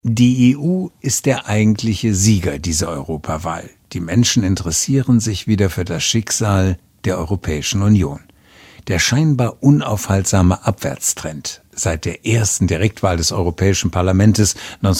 Die EU ist der eigentliche Sieger dieser Europawahl. Die Menschen interessieren sich wieder für das Schicksal der Europäischen Union. Der scheinbar unaufhaltsame Abwärtstrend seit der ersten Direktwahl des Europäischen Parlaments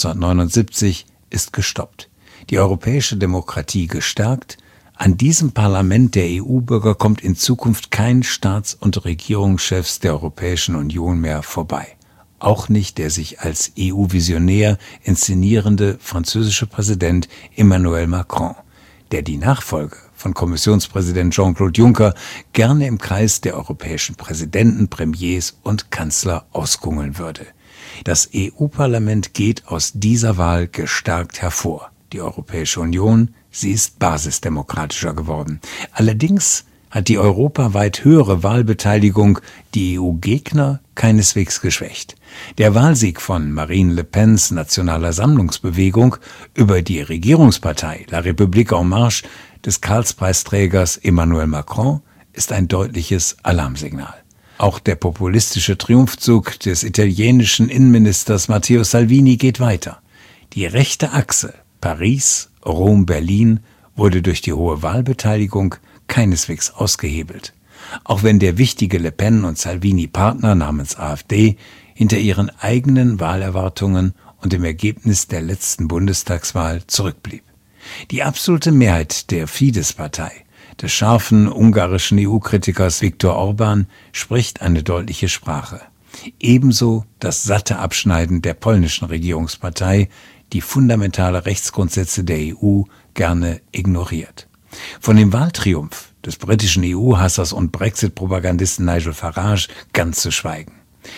1979 ist gestoppt. Die europäische Demokratie gestärkt. An diesem Parlament der EU-Bürger kommt in Zukunft kein Staats- und Regierungschef der Europäischen Union mehr vorbei. Auch nicht der sich als EU-Visionär inszenierende französische Präsident Emmanuel Macron, der die Nachfolge von Kommissionspräsident Jean-Claude Juncker gerne im Kreis der europäischen Präsidenten, Premiers und Kanzler auskungeln würde. Das EU-Parlament geht aus dieser Wahl gestärkt hervor. Die Europäische Union, sie ist basisdemokratischer geworden. Allerdings hat die europaweit höhere Wahlbeteiligung die EU-Gegner keineswegs geschwächt. Der Wahlsieg von Marine Le Pens Nationaler Sammlungsbewegung über die Regierungspartei La République en Marche des Karlspreisträgers Emmanuel Macron ist ein deutliches Alarmsignal. Auch der populistische Triumphzug des italienischen Innenministers Matteo Salvini geht weiter. Die rechte Achse Paris, Rom, Berlin wurde durch die hohe Wahlbeteiligung keineswegs ausgehebelt. Auch wenn der wichtige Le Pen und Salvini-Partner namens AfD hinter ihren eigenen Wahlerwartungen und dem Ergebnis der letzten Bundestagswahl zurückblieb. Die absolute Mehrheit der Fidesz-Partei, des scharfen ungarischen EU-Kritikers Viktor Orbán, spricht eine deutliche Sprache. Ebenso das satte Abschneiden der polnischen Regierungspartei, die fundamentale Rechtsgrundsätze der EU gerne ignoriert. Von dem Wahltriumph des britischen EU-Hassers und Brexit-Propagandisten Nigel Farage ganz zu schweigen.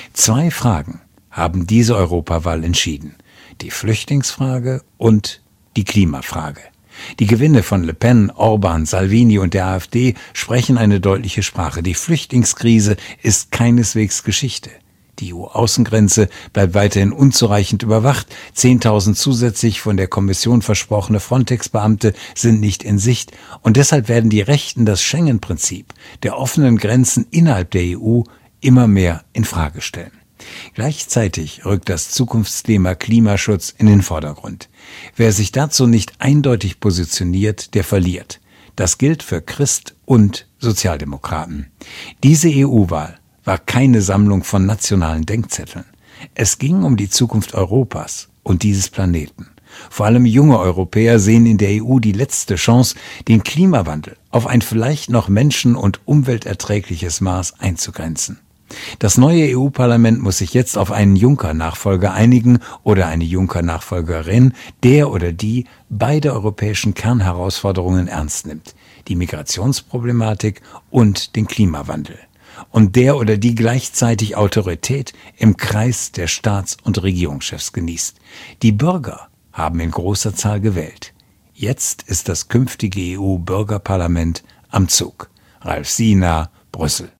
2 Fragen haben diese Europawahl entschieden: die Flüchtlingsfrage und die Klimafrage. Die Gewinne von Le Pen, Orbán, Salvini und der AfD sprechen eine deutliche Sprache. Die Flüchtlingskrise ist keineswegs Geschichte. Die EU-Außengrenze bleibt weiterhin unzureichend überwacht. 10.000 zusätzlich von der Kommission versprochene Frontex-Beamte sind nicht in Sicht. Und deshalb werden die Rechten das Schengen-Prinzip der offenen Grenzen innerhalb der EU immer mehr in Frage stellen. Gleichzeitig rückt das Zukunftsthema Klimaschutz in den Vordergrund. Wer sich dazu nicht eindeutig positioniert, der verliert. Das gilt für Christ und Sozialdemokraten. Diese EU-Wahl war keine Sammlung von nationalen Denkzetteln. Es ging um die Zukunft Europas und dieses Planeten. Vor allem junge Europäer sehen in der EU die letzte Chance, den Klimawandel auf ein vielleicht noch menschen- und umwelterträgliches Maß einzugrenzen. Das neue EU-Parlament muss sich jetzt auf einen Juncker-Nachfolger einigen oder eine Juncker-Nachfolgerin, der oder die beide europäischen Kernherausforderungen ernst nimmt: die Migrationsproblematik und den Klimawandel. Und der oder die gleichzeitig Autorität im Kreis der Staats- und Regierungschefs genießt. Die Bürger haben in großer Zahl gewählt. Jetzt ist das künftige EU-Bürgerparlament am Zug. Ralf Siener, Brüssel.